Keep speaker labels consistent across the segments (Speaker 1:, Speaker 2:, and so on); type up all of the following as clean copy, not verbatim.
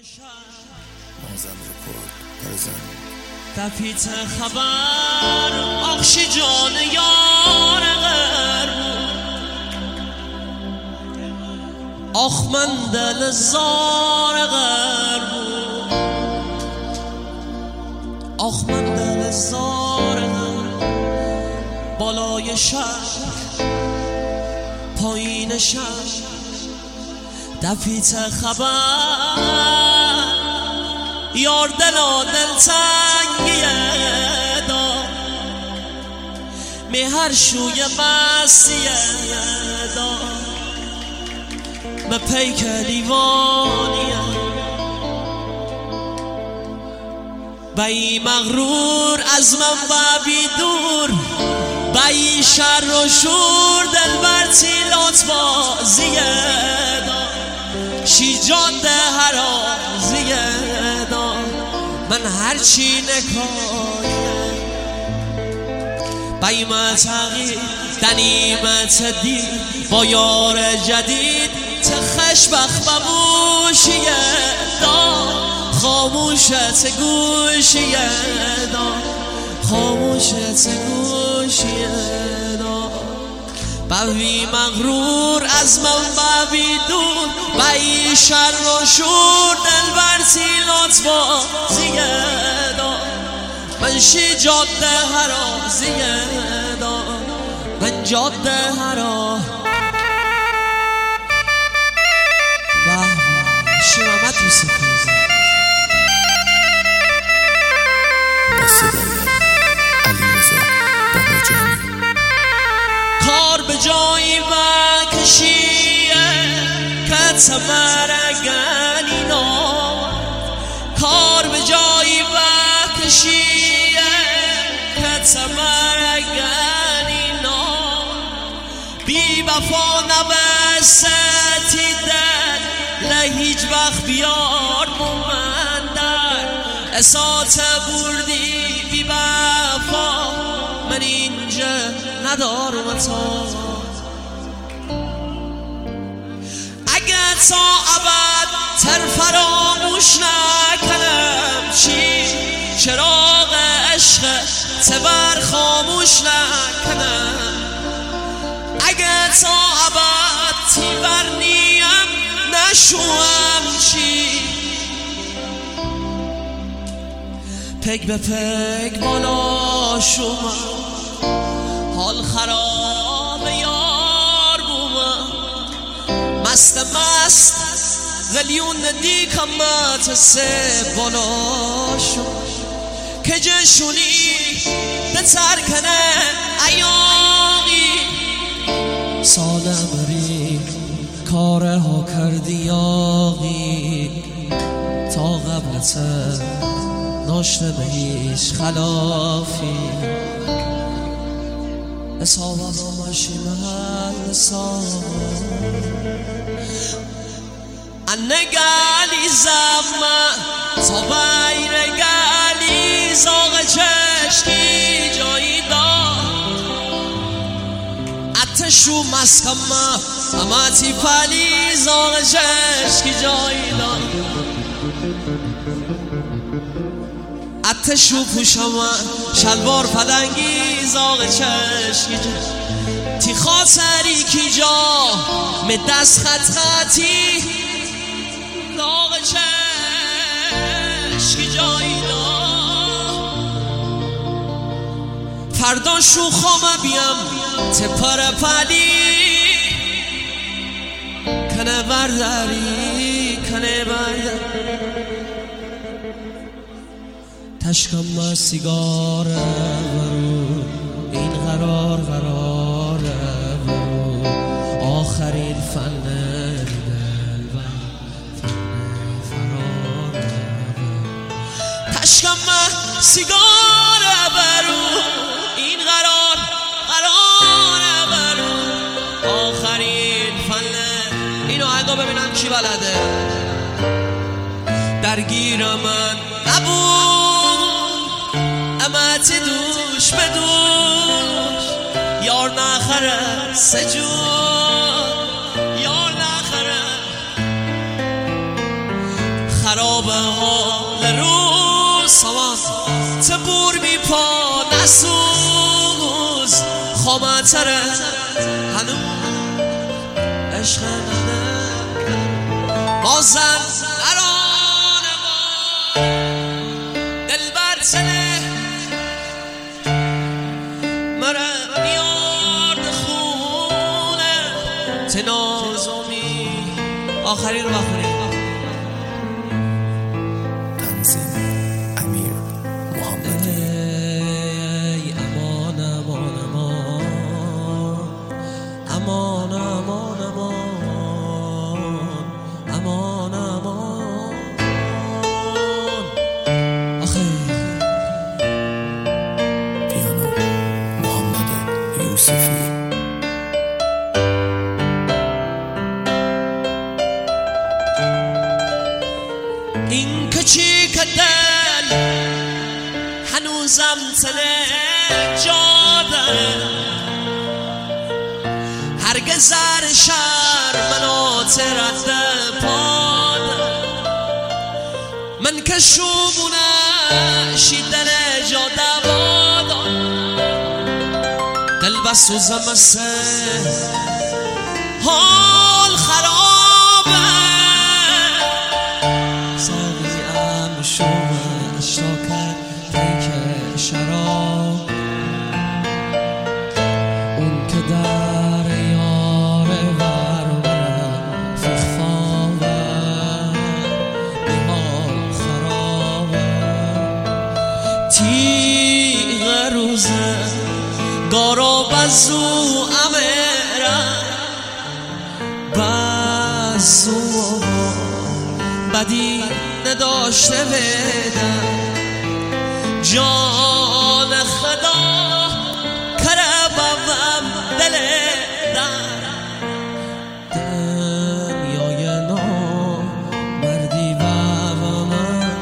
Speaker 1: مازن رکورد برزن
Speaker 2: تپیت خبر آخشی جان یار آخ من دل زار آخ من دل زار بالای شهر پایین شهر تپیت خبر یار دلا دل تنگیه دا می هر شوی مسیه دا به پیک لیوانیه بایی مغرور از من ببی دور بایی شر و شور دل بر تیلات بازیه دا شی جاده هرازیه دا من هرچی نکایه بایمه تغییر دنیمت دید با یار جدید تخش بخ بموشیه دا خاموشت گوشیه دا خاموشت گوشیه دا بوی مغرور از من ببی دور بایی شر و شور دل بر تیلات بازیه دا من شی جاده هرازیه دا من جاده هرا شمامت موسیقی
Speaker 1: با صدای علیرضا باباجانی
Speaker 2: کار به جایی بکشیه که تمرگنی نامد کار به جایی بکشیه که تمرگنی نامد بی وفا نبستی دل لهیج وقت بیار مومندر اسات بردی بی وفا من اینجا ندارم تا اگه تا ابد تر فراموش نکنم چی چراغ عشق تبر خاموش نکنم اگه تا ابد تیبر نیم نشوم چی پک به پک بالا شوم حال خراب یار بومم مست مست غلیون دیکمت سه بالا شوم که جشونی به ترکنه ایاقی سالم ری کاره ها کردی آقی تا قبلت ناشته به هیچ خلافی اصابه با ماشین هر اصابه انه گلی زمه تا بیر گلی زاغ چشکی جایی داد اتشو مسکمه اما تی پلی زاغ چشکی جایی داد اتشو پوشم شلوار پلنگی زاغ چشکی تی خاطری کی جا می دست خط خطی زاغ چشکی جایی دا فردا شوخام بیم تپر پلی کنه برداری کنه برداری تشکم سیگار برو این قرار برو آخرین فن دل و فن فرار تشکم سیگار برو این قرار برو آخرین فن اینو اگه ببینم کی بلده درگیر من نبود امت دوش به دوش یار نخره سجون یار نخره خراب حال روز سوان تبور می پا نسوز خامتره هنو عشق ننه بازن نرانه ما دل بر سنه مره میارد خونه تنازمی آخری رو بخونیم
Speaker 1: تنظیم امیر محمدی.
Speaker 2: ای امان امان امان امان امان امان امان آخه
Speaker 1: پیانو محمد یوسفی.
Speaker 2: این که چی که دل هنوزم تنه جاده هرگز زر شر منو ترده پاده من که شوبونه شیدن جاده بادا دل بسوزم مسه حال خرابه ساقیم شوم اشتاکت دیک شراب اون که در یاره ورورم فیخفاوه بیحال خرابه تیغ روزه گارا بزو امیرم بزو بدی نداشته بدم جان خدا کربم دل در دنیای نو مردی و من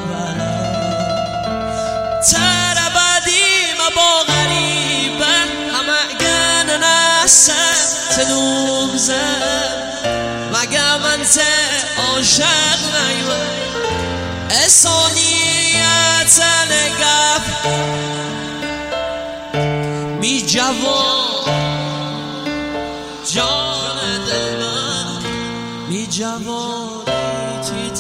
Speaker 2: بلد تر بدی با غریبه همه گن نسه تنوزه مگه من ته عاشق نیوه اسانیت نگف می جوان جان دل من می جوانی تی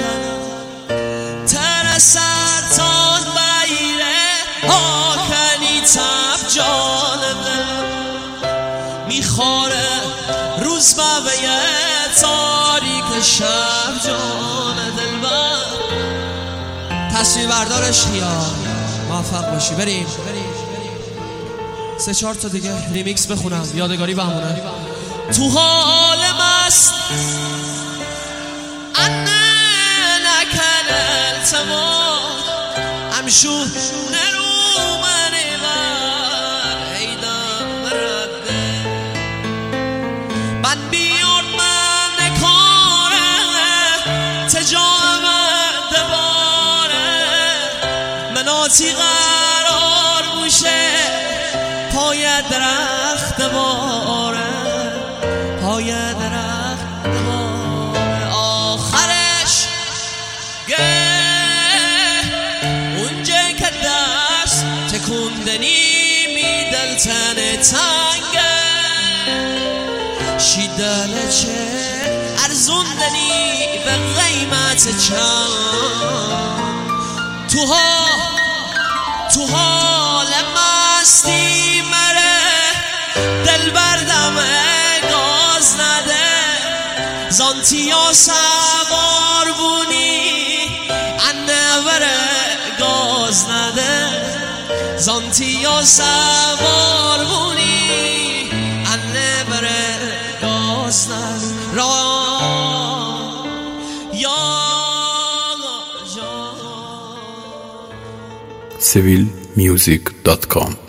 Speaker 2: تر سرطان بیره آکنی تب جان دل می خواره روز بویه تاریک شب جان دل من تصویر بردارش یا موفق باشی. بریم 3-4 تا دیگه ریمیکس بخونم یادگاری بمونه. تو حال مست انه نکن التماس همشو نرو منی بر ایدم رده من بیار من نکاره تجام دباره مناتی قرار بوشه پای درخت باره پای درخت باره آخرش اونجا که دست تکوندنی می دلتن تنگه شیدنه چه ارزوندنی به قیمت چند تو حال مستی مره دل بردم گاز نده زانتیا سوار بونی انه بره گاز نده زانتیا سوار بونی انه بره گاز نده را یا
Speaker 1: civilmusic.com